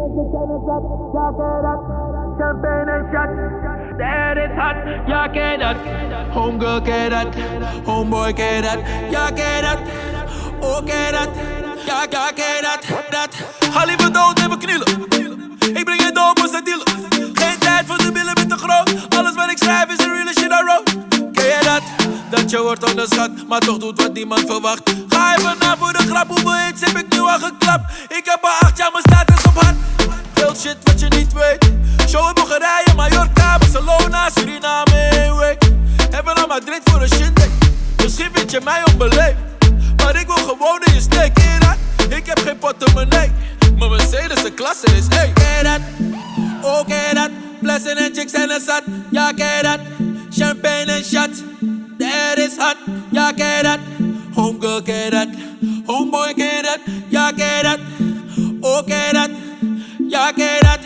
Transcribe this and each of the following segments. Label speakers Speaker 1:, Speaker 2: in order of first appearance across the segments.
Speaker 1: Champagne and shot, that is hot. Ja, ken dat. Homegirl, ken dat. Homeboy, ken dat. Ja, ken dat. Oh, ken dat. Ja, ken dat. Ga liever dood, even knielen. Ik breng je dood, moest dat dealen. Geen tijd voor de billen met de groot. Alles wat ik schrijf is een real shit I wrote. Ken je dat? Dat je wordt onderschat, maar toch doet wat niemand verwacht. Ga even na voor de grap, hoeveel hits heb ik nu al geklapt? Ik heb al 8 jaar, mijn status op hard. Veel shit wat je niet weet. Show in Bulgarije, Mallorca, Barcelona, Suriname, week. Even naar Madrid voor een shindig. Misschien vind je mij onbeleefd, maar ik wil gewoon in je steek. Ken dat? Ik heb geen portemonnee, mijn Mercedes de klasse is hey. Ken dat? Oh, ken dat? Flessen en chicks en een zat. Ja, ken dat? Champagne en shots. That is hot. Ja, ken dat? Homegirl, ken dat? Homeboy, ken dat? Ja, ken dat? Oh, ken dat? Ja, ken dat?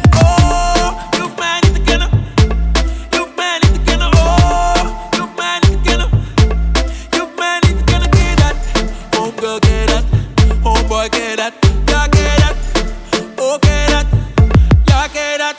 Speaker 1: Oh, je hoeft mij niet te kennen. Je hoeft mij niet te kennen. Oh, je hoeft mij niet te kennen. Je hoeft mij niet te kennen, ken dat? Homegirl, ken dat? Homeboy, ken dat? Ja, ken dat? Oh, ken dat? Ja, ken dat?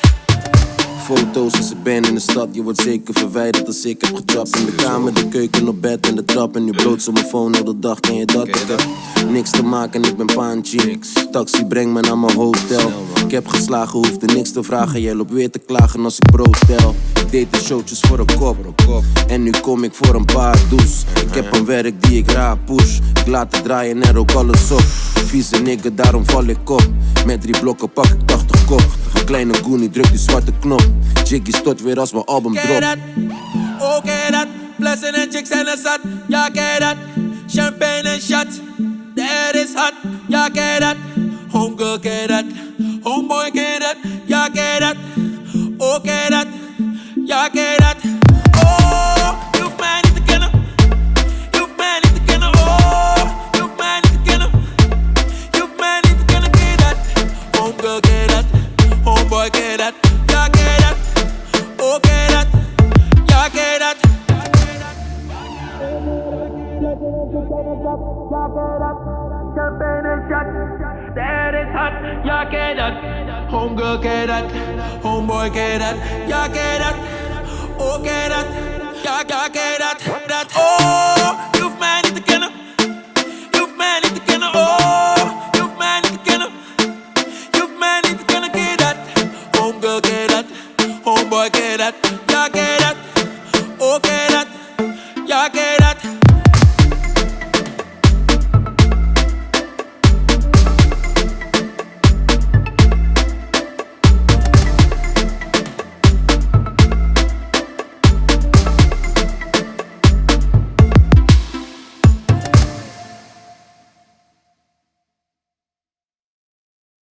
Speaker 2: Foto's als ik ben in de stad, je wordt zeker verwijderd als ik heb getrapt. In de kamer, de keuken, op bed en de trap. En nu brood op mijn phone heel de dag, ken je dat? Ik heb niks te maken, ik ben paantje. Taxi brengt me naar mijn hotel. Ik heb geslagen, hoefde niks te vragen. Jij loopt weer te klagen als ik brood tel. Ik deed de showtjes voor een kop. En nu kom ik voor een paar does. Ik heb een werk die ik raar push. Ik laat het draaien en ook alles op. Vieze nigga, daarom val ik op. Met 3 blokken pak ik 80 kop. Een kleine goonie, druk die zwarte knop. Jiggy stot weer als mijn album drop.
Speaker 1: Ken dat? Oh, ken dat? Flessen en chicks en een zat. Ja, ken dat? Champagne en shots. That is hot. Ja, ken dat? Homegirl, ken dat? Homeboy, ken dat? Ja, ken dat? Oh, ken dat? Ja, ken dat? Oh, je hoeft mij niet te kennen. Je hoeft mij niet te kennen. Oh, je hoeft mij niet te kennen. Je hoeft mij niet te kennen, ken dat? Homegirl, ken dat? Homeboy, ken dat? Ja, ken dat? Oh, ken dat? Ja, ken dat? Champagne and shots, that is hot. Ja, ken dat? Homegirl, ken dat? Homeboy, ken dat? Ja, ken dat? Oh, ken dat? Ja, ken dat? Oh,